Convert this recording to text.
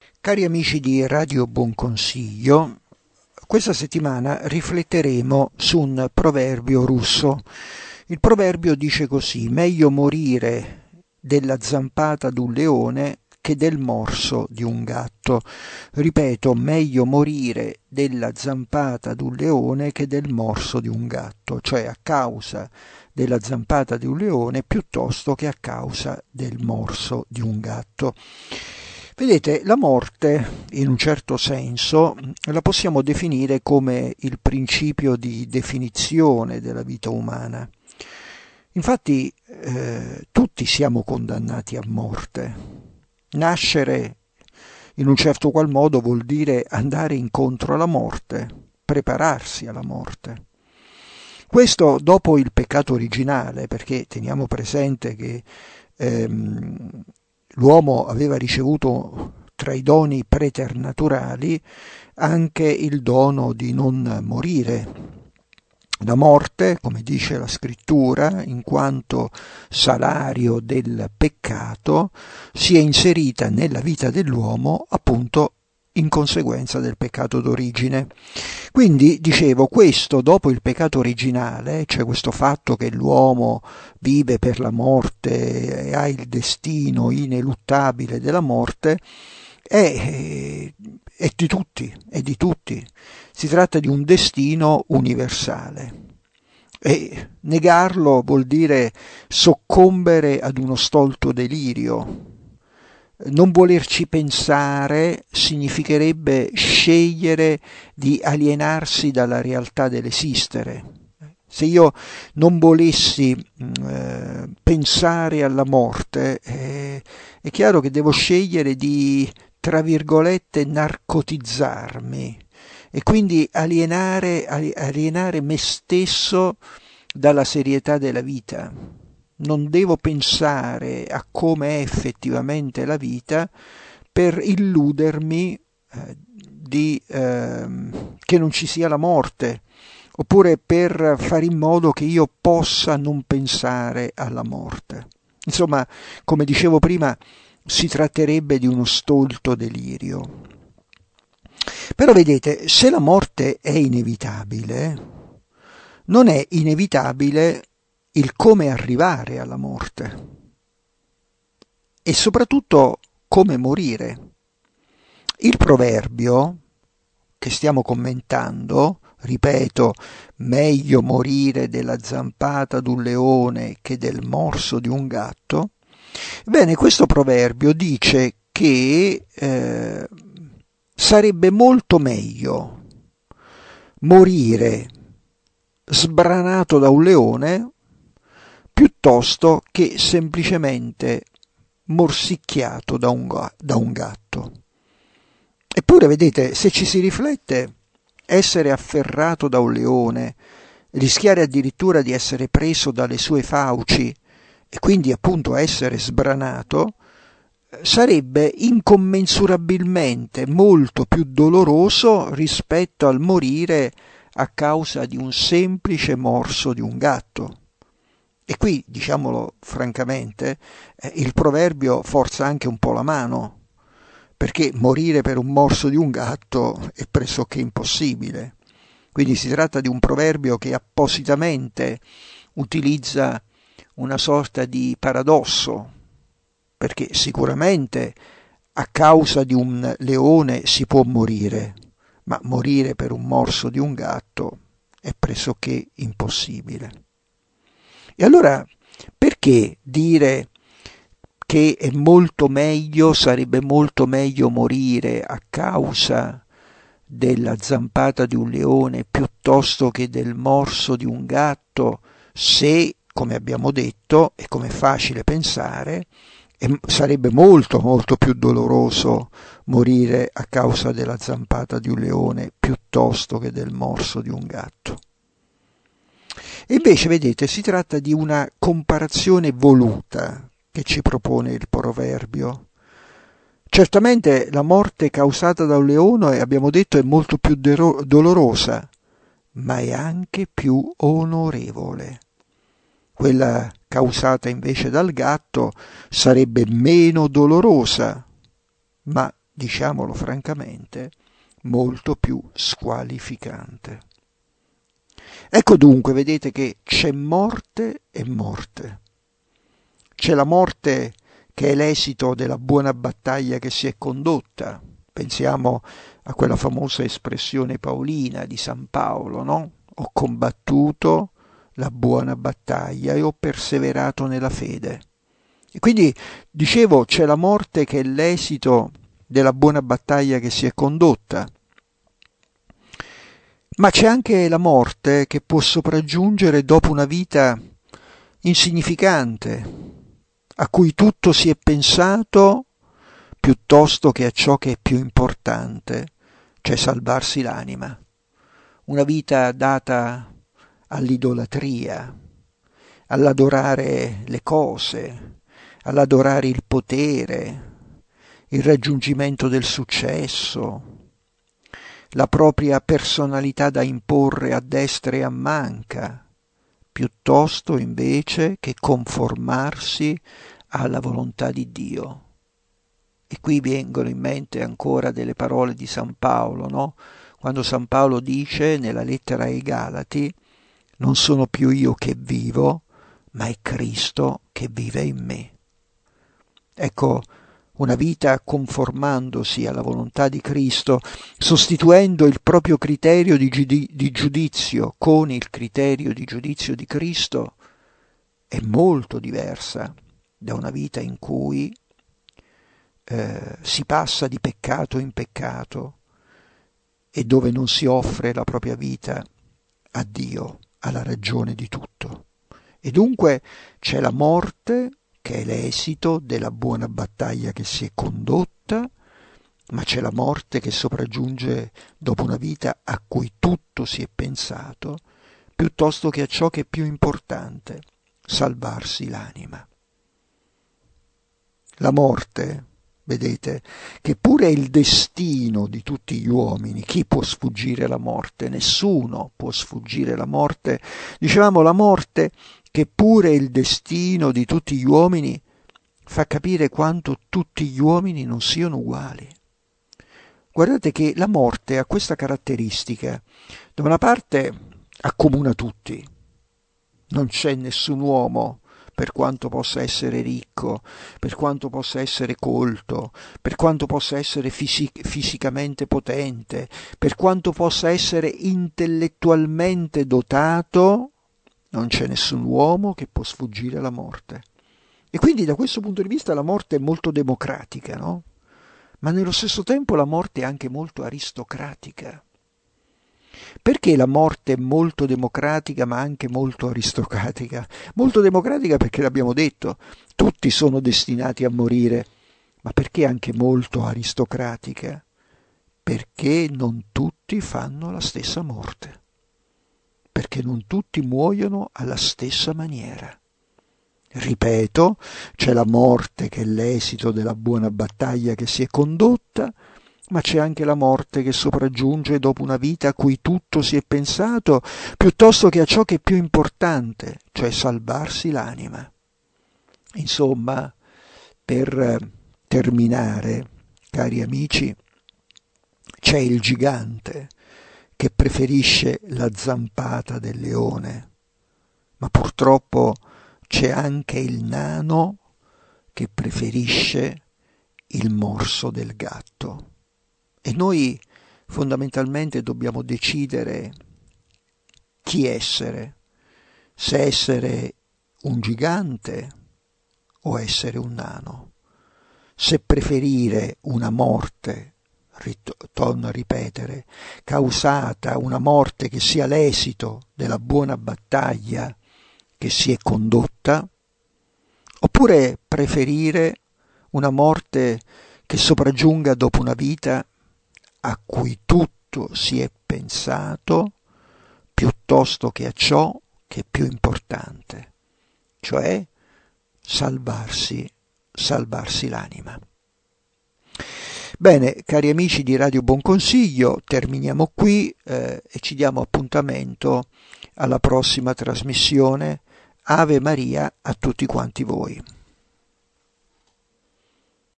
Cari amici di Radio Buon Consiglio, questa settimana rifletteremo su un proverbio russo. Il proverbio dice così: meglio morire della zampata d'un leone che del morso di un gatto. Ripeto, meglio morire della zampata d'un leone che del morso di un gatto, cioè a causa della zampata di un leone piuttosto che a causa del morso di un gatto. Vedete, la morte, in un certo senso, la possiamo definire come il principio di definizione della vita umana. Infatti, tutti siamo condannati a morte. Nascere, in un certo qual modo, vuol dire andare incontro alla morte, prepararsi alla morte. Questo dopo il peccato originale, perché teniamo presente che l'uomo aveva ricevuto tra i doni preternaturali anche il dono di non morire. La morte, come dice la scrittura, in quanto salario del peccato, si è inserita nella vita dell'uomo appunto in conseguenza del peccato d'origine. Quindi, dicevo, questo dopo il peccato originale, cioè questo fatto che l'uomo vive per la morte e ha il destino ineluttabile della morte, è di tutti, è di tutti. Si tratta di un destino universale. E negarlo vuol dire soccombere ad uno stolto delirio. Non volerci pensare significherebbe scegliere di alienarsi dalla realtà dell'esistere. Se io non volessi pensare alla morte, è chiaro che devo scegliere di, tra virgolette, narcotizzarmi e quindi alienare me stesso dalla serietà della vita. Non devo pensare a come è effettivamente la vita per illudermi che non ci sia la morte, oppure per fare in modo che io possa non pensare alla morte. Insomma, come dicevo prima, si tratterebbe di uno stolto delirio. Però vedete, se la morte è inevitabile, non è inevitabile il come arrivare alla morte e soprattutto come morire. Il proverbio che stiamo commentando, ripeto, meglio morire della zampata d'un leone che del morso di un gatto, bene, questo proverbio dice che sarebbe molto meglio morire sbranato da un leone piuttosto che semplicemente morsicchiato da un gatto. Eppure, vedete, se ci si riflette, essere afferrato da un leone, rischiare addirittura di essere preso dalle sue fauci e quindi appunto essere sbranato, sarebbe incommensurabilmente molto più doloroso rispetto al morire a causa di un semplice morso di un gatto. E qui, diciamolo francamente, il proverbio forza anche un po' la mano, perché morire per un morso di un gatto è pressoché impossibile. Quindi si tratta di un proverbio che appositamente utilizza una sorta di paradosso, perché sicuramente a causa di un leone si può morire, ma morire per un morso di un gatto è pressoché impossibile. E allora perché dire che è molto meglio, sarebbe molto meglio morire a causa della zampata di un leone piuttosto che del morso di un gatto, se, come abbiamo detto, e come è facile pensare, sarebbe molto molto più doloroso morire a causa della zampata di un leone piuttosto che del morso di un gatto. E invece, vedete, si tratta di una comparazione voluta che ci propone il proverbio. Certamente la morte causata da un leone, abbiamo detto, è molto più dolorosa, ma è anche più onorevole. Quella causata invece dal gatto sarebbe meno dolorosa, ma diciamolo francamente, molto più squalificante. Ecco dunque, vedete che c'è morte e morte. C'è la morte che è l'esito della buona battaglia che si è condotta. Pensiamo a quella famosa espressione paolina di San Paolo, no? Ho combattuto la buona battaglia e ho perseverato nella fede. E quindi, dicevo, c'è la morte che è l'esito della buona battaglia che si è condotta. Ma c'è anche la morte che può sopraggiungere dopo una vita insignificante, a cui tutto si è pensato piuttosto che a ciò che è più importante, cioè salvarsi l'anima. Una vita data all'idolatria, all'adorare le cose, all'adorare il potere, il raggiungimento del successo, la propria personalità da imporre a destra e a manca, piuttosto invece che conformarsi alla volontà di Dio. E qui vengono in mente ancora delle parole di San Paolo, no? Quando San Paolo dice nella lettera ai Galati: non sono più io che vivo, ma è Cristo che vive in me. Ecco, una vita conformandosi alla volontà di Cristo, sostituendo il proprio criterio di giudizio con il criterio di giudizio di Cristo, è molto diversa da una vita in cui si passa di peccato in peccato e dove non si offre la propria vita a Dio, alla ragione di tutto. E dunque c'è la morte, che è l'esito della buona battaglia che si è condotta, ma c'è la morte che sopraggiunge dopo una vita a cui tutto si è pensato, piuttosto che a ciò che è più importante, salvarsi l'anima. La morte, vedete, che pure è il destino di tutti gli uomini. Chi può sfuggire alla morte? Nessuno può sfuggire alla morte. Dicevamo, la morte, che pure è il destino di tutti gli uomini, fa capire quanto tutti gli uomini non siano uguali. Guardate che la morte ha questa caratteristica: da una parte accomuna tutti, non c'è nessun uomo, per quanto possa essere ricco, per quanto possa essere colto, per quanto possa essere fisicamente potente, per quanto possa essere intellettualmente dotato, non c'è nessun uomo che può sfuggire alla morte. E quindi da questo punto di vista la morte è molto democratica, no? Ma nello stesso tempo la morte è anche molto aristocratica. Perché la morte è molto democratica ma anche molto aristocratica? Molto democratica perché l'abbiamo detto, tutti sono destinati a morire, ma perché anche molto aristocratica? Perché non tutti fanno la stessa morte, perché non tutti muoiono alla stessa maniera. Ripeto, c'è la morte che è l'esito della buona battaglia che si è condotta, ma c'è anche la morte che sopraggiunge dopo una vita a cui tutto si è pensato, piuttosto che a ciò che è più importante, cioè salvarsi l'anima. Insomma, per terminare, cari amici, c'è il gigante che preferisce la zampata del leone, ma purtroppo c'è anche il nano che preferisce il morso del gatto. E noi fondamentalmente dobbiamo decidere chi essere, se essere un gigante o essere un nano, se preferire una morte, torno a ripetere, causata, una morte che sia l'esito della buona battaglia che si è condotta, oppure preferire una morte che sopraggiunga dopo una vita a cui tutto si è pensato, piuttosto che a ciò che è più importante, cioè salvarsi l'anima. Bene, cari amici di Radio Buon Consiglio, terminiamo qui e ci diamo appuntamento alla prossima trasmissione. Ave Maria a tutti quanti voi.